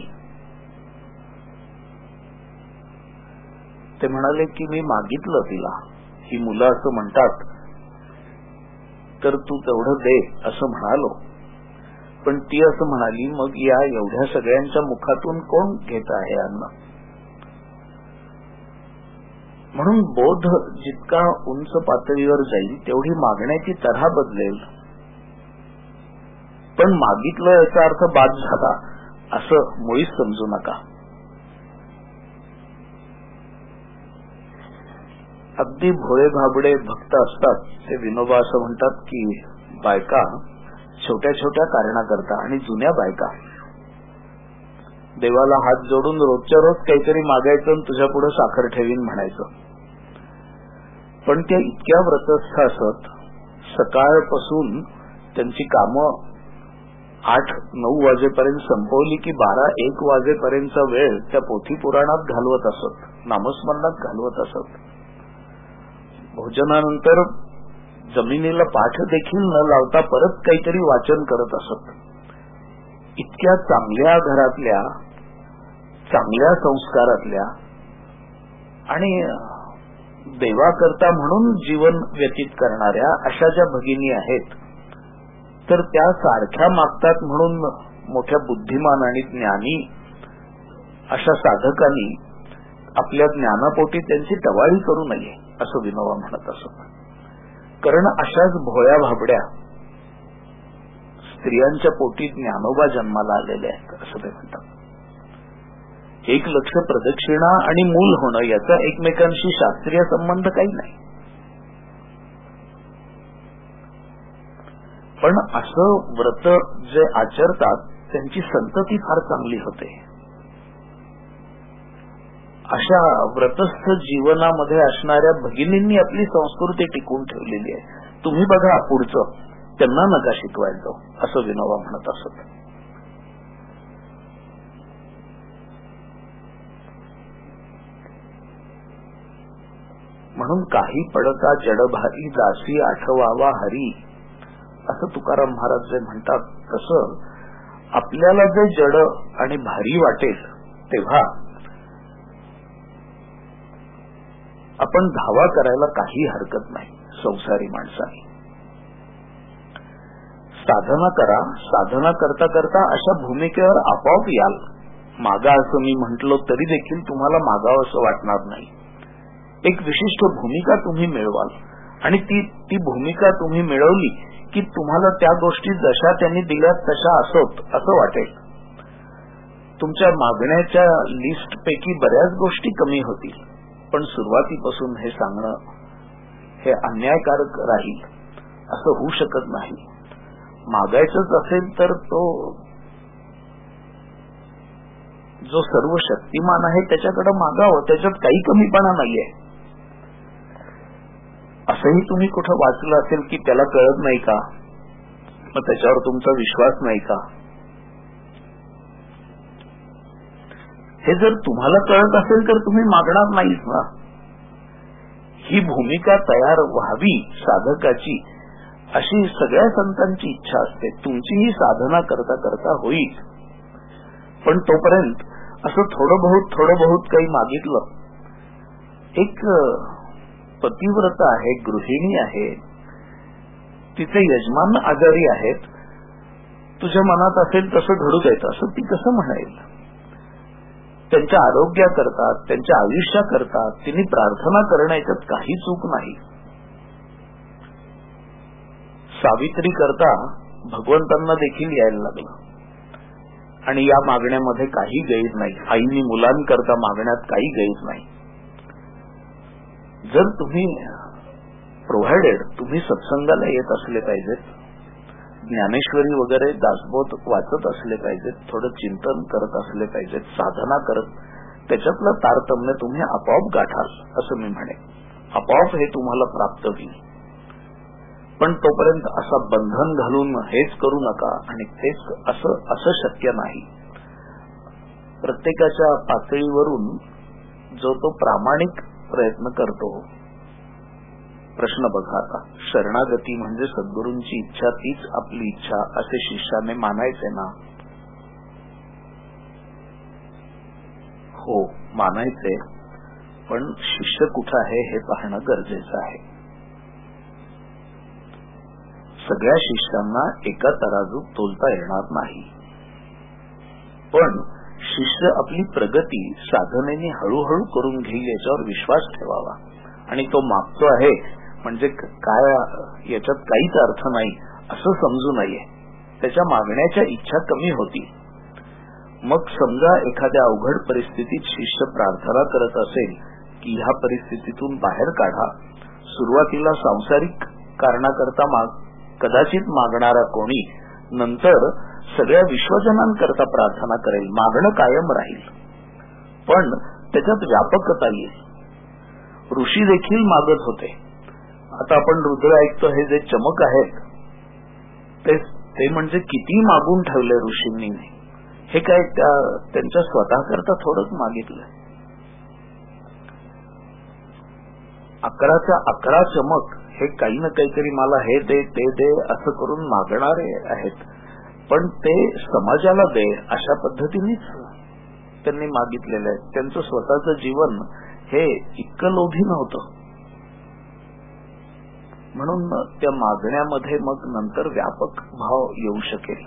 ते म्हणाले की मी मागितलं तिला, ही मुलं असं म्हणतात तर तू तेवढं दे असं म्हणालो, पण ती असं म्हणाली मग या एवढ्या सगळ्यांच्या मुखातून कोण घेत आहे अन्न. म्हणून बोध जितका उंच पातळीवर जाईल तेवढी मागण्याची तऱ्हा बदलेल. पण मागितलं याचा अर्थ बाद झाला असं मुळीच समजू नका. अगदी भोळे भाबडे भक्त असतात ते विनोबा असं म्हणतात की बायका छोट्या छोट्या कारणाकरता. आणि जुन्या बायका देवाला हात जोडून रोजच्या रोज काहीतरी मागायचं, तुझ्या पुढे साखर ठेवीन म्हणायचं. पण त्या इतक्या व्रतस्थ असत, सकाळपासून त्यांची कामं 8-9 वाजेपर्यंत संपवली की 12-1 वाजेपर्यंतचा वेळ त्या पोथी पुराणात घालवत असत, नामस्मरणात घालवत असत. भोजनानंतर जमिनीला पाठ देखील न लावता परत काहीतरी वाचन करत असत. इतक्या चांगल्या घरातल्या, चांगल्या संस्कारातल्या आणि देवाकरता म्हणून जीवन व्यतीत करणाऱ्या अशा ज्या भगिनी आहेत, तर त्या सारख्या मागतात म्हणून मोठ्या बुद्धिमान आणि ज्ञानी अशा साधकांनी आपल्या ज्ञानापोटी त्यांची टवाळी करू नये असं विनोबा म्हणत असत. कारण अशाच भोळ्या भाबड्या स्त्रियांच्या पोटी ज्ञानोबा जन्माला आलेले आहेत असं ते म्हणतात. 1 लक्ष प्रदक्षिणा आणि मूल होणं याचा एकमेकांशी शास्त्रीय संबंध काही नाही. पण असं व्रत जे आचरतात त्यांची संतती फार चांगली होते. अशा व्रतस्थ जीवनामध्ये असणाऱ्या भगिनींनी आपली संस्कृती टिकवून ठेवलेली आहे. तुम्ही बघा पुढचं, त्यांना नका शिकवायचं असं विनोबा म्हणत असत. म्हणून काही पडता जडभारी दासी आठवावा हरी असं तुकाराम महाराज जे म्हणतात, तसं आपल्याला जे जड आणि भारी वाटेल तेव्हा आपण धावा करायला काही हरकत नाही. संसारी माणसाने साधना करा. साधना करता करता अशा भूमिकेवर आपोआप याल. मागा असं मी म्हटलो तरी देखील तुम्हाला मागावं असं वाटणार नाही. एक विशिष्ट भूमिका तुम्ही मिळवाल आणि ती भूमिका तुम्ही मिळवली की तुम्हाला त्या गोष्टी जशा त्यांनी दिल्यात तशा असोत असं वाटेल. तुमच्या मागण्याच्या लिस्ट पैकी बऱ्याच गोष्टी कमी होतील. पण सुरुवातीपासून हे सांगणं हे अन्यायकारक राहील असं होऊ शकत नाही. मागायचंच असेल तर तो जो सर्व शक्तिमान आहे त्याच्याकडे मागावं, त्याच्यात काही कमीपणा नाहीये. असंही तुम्ही कुठं वाचलं असेल की त्याला कळत नाही का, मग त्याच्यावर तुमचा विश्वास नाही का? हे जर तुम्हाला कळत असेल तर तुम्ही मागणार नाहीच ना. ही भूमिका तयार व्हावी साधकाची अशी सगळ्या संतांची इच्छा असते. तुमचीही साधना करता करता होईल. पण तोपर्यंत असं थोडं बहुत काही मागितलं. एक पतिव्रता आहे, गृहिणी आहे, तिचे यजमान आजारी आहेत, तुझ्या मनात असेल तसं घडू द्यायचं असं ती कसं म्हणेल? त्यांच्या आरोग्याकरता, त्यांच्या आयुष्याकरता तिने प्रार्थना करण्याच्यात काही चूक नाही. सावित्री करता भगवंतांना देखील यायला लागलं आणि या मागण्यामध्ये काही गैर नाही. आईनी मुलांकरता मागण्यात काही गैर नाही. जर तुम्ही प्रोव्हाइडेड तुम्ही सत्संगाला येत असले पाहिजेत, ज्ञानेश्वरी वगैरे दासबोध वाचत असले पाहिजेत, थोडं चिंतन करत असले पाहिजेत, साधना करत त्याच्यातलं तारतम्य तुम्ही आपोआप गाठाल असं मी म्हणेन. आपोआप हे तुम्हाला प्राप्त होईल. पण तोपर्यंत असं बंधन घालून हेच करू नका आणि तेच असं शक्य नाही. प्रत्येकाच्या पातळीवरून जो तो प्रामाणिक प्रयत्न करतो. प्रश्न बघा आता, शरणागती म्हणजे सद्गुरूंची इच्छा तीच आपली इच्छा असे शिष्याने मानायचे ना? हो मानायचे, पण शिष्य कुठं आहे हे पाहणं गरजेचं आहे. सगळ्या शिष्यांना एका तराजूत तोलता येणार नाही. पण शिष्य आपली प्रगती साधनेने हळूहळू करून घेईल याच्यावर विश्वास ठेवावा. आणि तो मागतो आहे म्हणजे काय याच्यात काहीच अर्थ नाही असं समजू नये. त्याच्या मागण्याच्या इच्छा कमी होती. मग समजा एखाद्या अवघड परिस्थितीत शिष्य प्रार्थना करत असेल की ह्या परिस्थितीतून बाहेर काढा. सुरुवातीला सांसारिक कारणाकरता कदाचित मागणारा कोणी नंतर सगळ्या विश्वजनांकरता प्रार्थना करेल, मागणं कायम राहील, पण त्याच्यात व्यापकता येईल. ऋषी देखील मागत होते. आता आपण रुद्र ऐकतो, हे जे चमक आहेत ते म्हणजे किती मागून ठेवले ऋषींनी. हे काय त्यांच्या स्वतः करता थोडंच मागितलंय. 11च्या 11 चमक हे काही ना काहीतरी मला हे दे ते दे असं करून मागणारे आहेत, पण ते समाजाला दे अशा पद्धतीनेच त्यांनी मागितलेलं आहे. त्यांचं स्वतःचं जीवन हे इतकं लोभी नव्हतं. म्हणून त्या मागण्यामध्ये मग नंतर व्यापक भाव येऊ शकेल.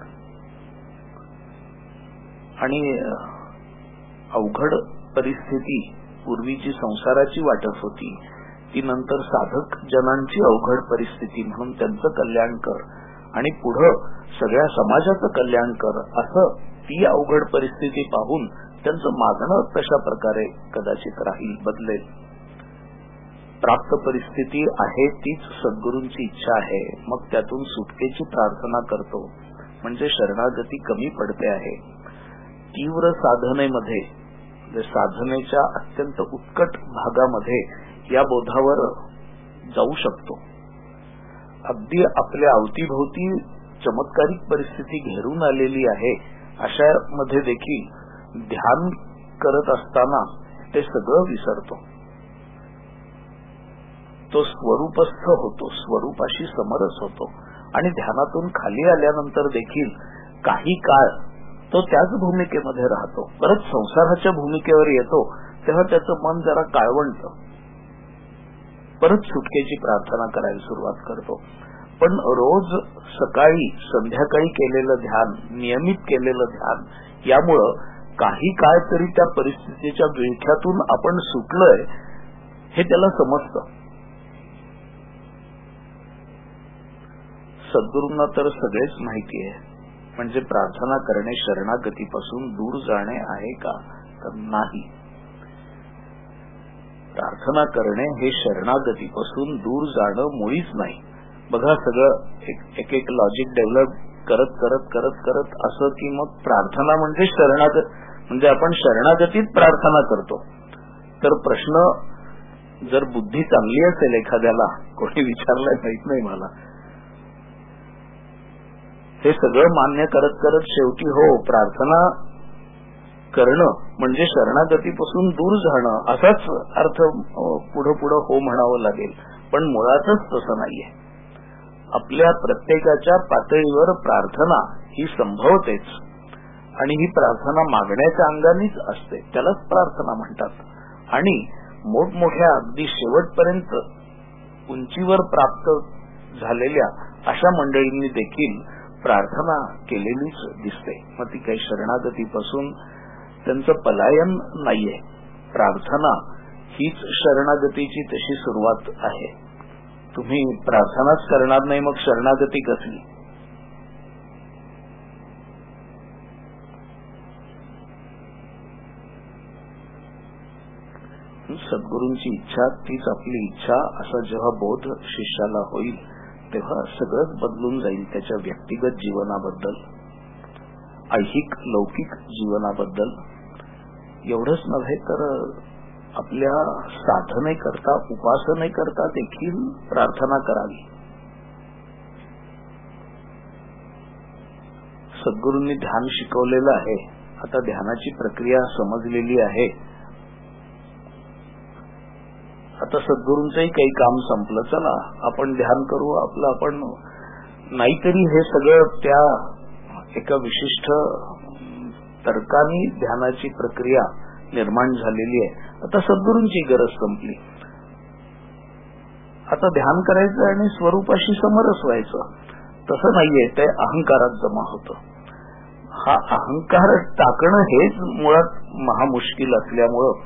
आणि अवघड परिस्थिती पूर्वीची संसाराची वाटत होती, ती नंतर साधक जनांची अवघड परिस्थिती म्हणून त्यांचं कल्याण कर आणि पुढं सगळ्या समाजाचं कल्याण कर, असं ती अवघड परिस्थिती पाहून त्यांचं मागणं तशा प्रकारे कदाचित राहील, बदलेल. प्राप्त परिस्थिती आहे तीच सद्गुरूंची इच्छा आहे, मग त्यातून सुटकेची प्रार्थना करतो म्हणजे शरणागती कमी पडते आहे. तीव्र साधनेमध्ये, साधनेच्या अत्यंत उत्कट भागामध्ये या बोधावर जाऊ शकतो. अगदी आपल्या अवतीभोवती चमत्कारिक परिस्थिती घेरून आलेली आहे, अशा मध्ये देखील ध्यान करत असताना ते सगळं विसरतो. तो स्वरूपस्थ होतो, स्वरूपाशी समरस होतो आणि ध्यानातून खाली आल्यानंतर देखील काही काळ तो त्याच भूमिकेमध्ये राहतो. परत संसाराच्या भूमिकेवर येतो तेव्हा त्याचं मन जरा काळवंट, परत सुटकेची प्रार्थना करायला सुरुवात करतो. पण रोज सकाळी संध्याकाळी केलेलं ध्यान, नियमित केलेलं ध्यान, यामुळं काही काळ तरी त्या परिस्थितीच्या विळख्यातून आपण सुटलोय हे त्याला समजतं. सद्गुरूंना तर सगळेच माहिती आहे. म्हणजे प्रार्थना करणे शरणागतीपासून दूर जाणे आहे का? तर नाही. प्रार्थना करणे हे शरणागतीपासून दूर जाणं मुळीच नाही. बघा, सगळं एक एक लॉजिक डेव्हलप करत करत करत करत असं की मग प्रार्थना म्हणजे म्हणजे आपण शरणागतीत प्रार्थना करतो. तर प्रश्न, जर बुद्धी चांगली असेल एखाद्याला, कोणी विचारलाय माहित नाही मला, हे सगळं मान्य करत करत शेवटी हो, प्रार्थना करणं म्हणजे शरणागतीपासून दूर जाणं असाच अर्थ पुढं पुढं हो म्हणावं लागेल. पण मुळातच तसं नाहीये. आपल्या प्रत्येकाच्या पातळीवर प्रार्थना ही संभवतेच आणि ही प्रार्थना मागण्याच्या अंगानेच असते, त्यालाच प्रार्थना म्हणतात. आणि मोठमोठ्या अगदी शेवटपर्यंत उंचीवर प्राप्त झालेल्या अशा मंडळींनी देखील प्रार्थना केलेलीच दिसते. मग ती काही शरणागतीपासून त्यांचं पलायन नाहीये. प्रार्थना हीच शरणागतीची तशी सुरुवात आहे. तुम्ही प्रार्थनाच करणार नाही मग शरणागती कसली? सद्गुरूंची इच्छा तीच आपली इच्छा असा जेव्हा बोध शिष्याला होईल तेव्हा सगळंच बदलून जाईल. त्याच्या व्यक्तिगत जीवनाबद्दल, ऐहिक लौकिक जीवनाबद्दल एवढंच नव्हे तर आपल्या साधनेकरता, उपासनेकरता देखील प्रार्थना करावी. सद्गुरूंनी ध्यान शिकवलेलं आहे. आता ध्यानाची प्रक्रिया समजलेली आहे. आता सद्गुरूंचंही काही काम संपलं, चला आपण ध्यान करू आपलं आपण. नाहीतरी हे सगळं त्या एका विशिष्ट तर्काने ध्यानाची प्रक्रिया निर्माण झालेली आहे. आता सद्गुरूंची गरज संपली. आता ध्यान करायचं आणि स्वरूपाशी समरस व्हायचं. तसं नाहीये, ते अहंकारात जमा होतं. हा अहंकार टाकणं हेच मुळात महामुश्किल असल्यामुळं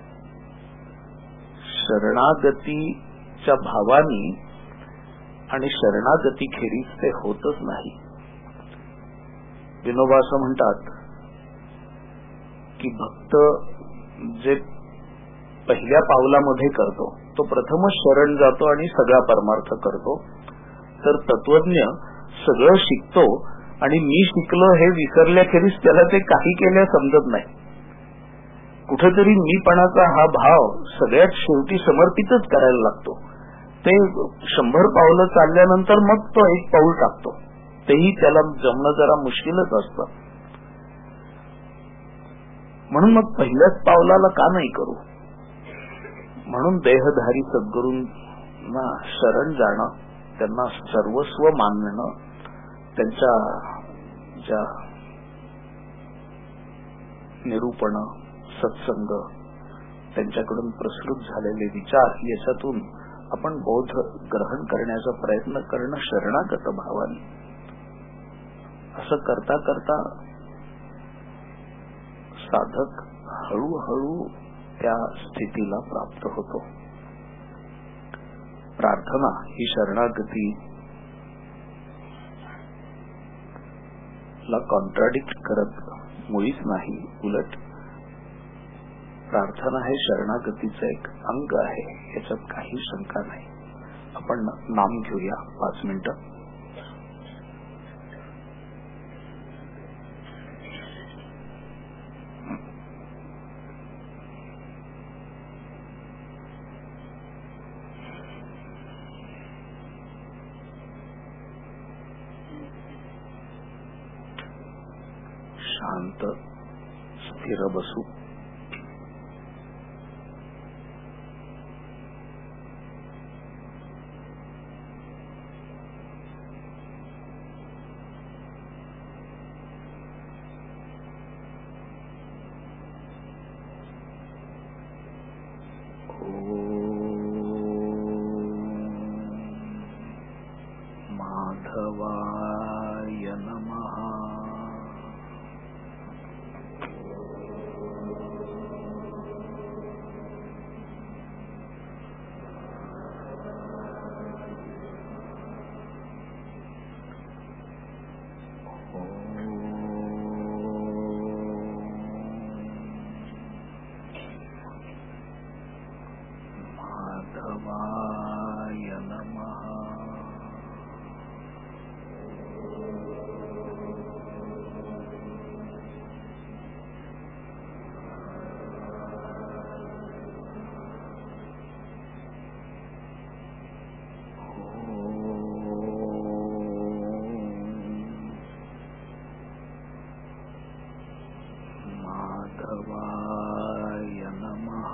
शरणागतीच्या भावानी आणि शरणागती खेरीज ते होतच नाही. विनोबा असं म्हणतात की भक्त जे पहिल्या पावलामध्ये करतो तो प्रथमच शरण जातो आणि सगळा परमार्थ करतो. तर तत्वज्ञ सगळं शिकतो आणि मी शिकलो हे विसरल्याखेरीज त्याला ते काही केल्या समजत नाही. कुठेतरी मीपणाचा हा भाव सगळ्यात शेवटी समर्पितच करायला लागतो. ते 100 पावलं चालल्यानंतर मग तो एक पाऊल टाकतो, तेही त्याला जमणं जरा मुश्किलच असतं. म्हणून मग पहिल्याच पावलाला का नाही करू. म्हणून देहधारी सद्गुरूंना शरण जाणं, त्यांना सर्वस्व मानणं, त्यांच्या ज्या निरूपण, सत्संग, त्यांच्याकडून प्रसृत झालेले विचार याच्यातून आपण बोध ग्रहण करण्याचा प्रयत्न करणं शरणागत भावाने. असं करता करता साधक हळूहळू त्या स्थितीला प्राप्त होतो. प्रार्थना ही शरणागती ला कॉन्ट्राडिक्ट करत मुळीच नाही, उलट प्रार्थना हे शरणागतीचं एक अंग आहे, याच्यात काही शंका नाही. आपण नाम घेऊया 5 मिनिटं. शांत स्थिर बसू. माधवाय नमः. माधवाय नमः. माधवाय नमः.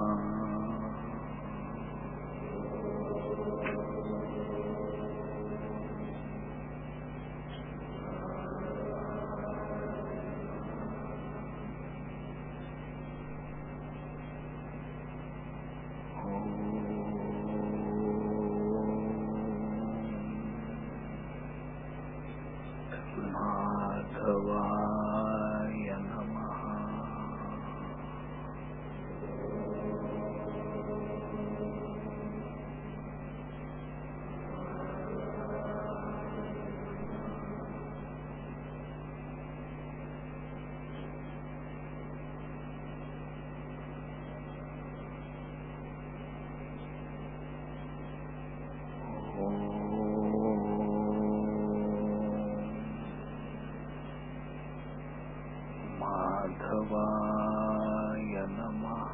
माधवाय नमः. माधवाय नमः.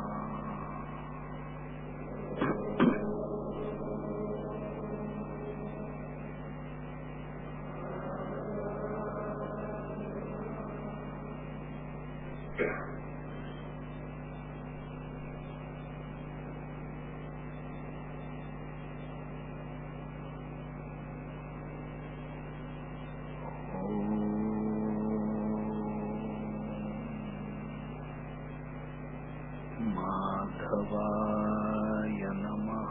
माधवाय नमः.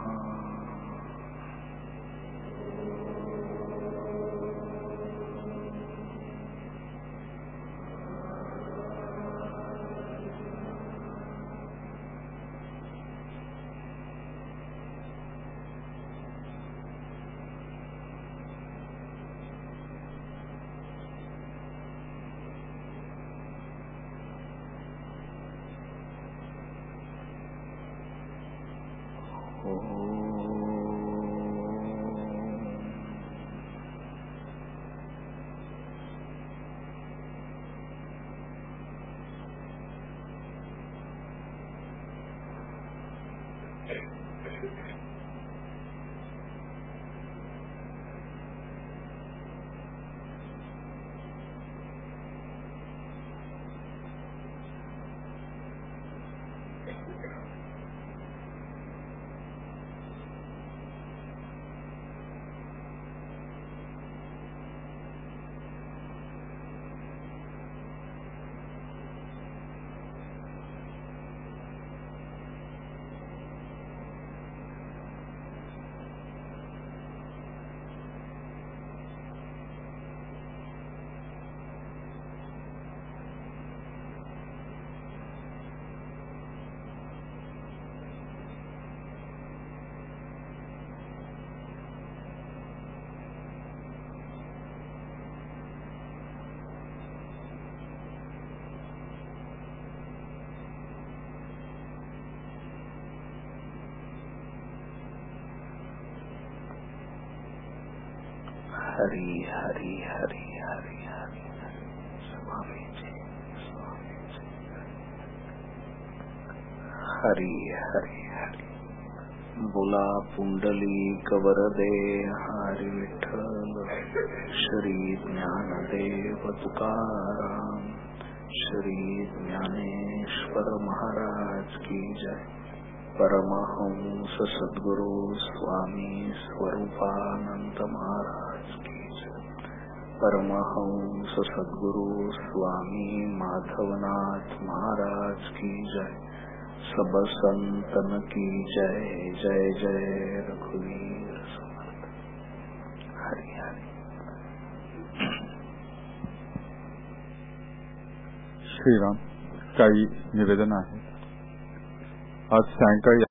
हरी हरी हरी हरी हरी स्वामी जी हरी हरी हरी बोला पुंडलिक वरदे हरी विठ्ठल श्री ज्ञानदेव तुकाराम श्री ज्ञानेश्वर महाराज की जय। परमहंस सद्गुरु स्वामी स्वरूपानंद महाराज की जय। परमहंस सद्गुरु स्वामी माधवनाथ महाराज की जय। सब संतन की जय जय जय रघुवीर समर्थ। हरि हरि। श्रीराम काही निवेदन आहे। आज सायंकाळी